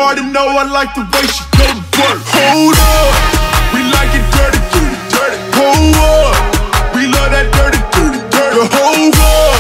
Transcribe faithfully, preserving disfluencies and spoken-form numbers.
already know I like the way she go to work. Hold up, we like it dirty, dirty, dirty. Hold up, we love that dirty, dirty, dirty. Hold up.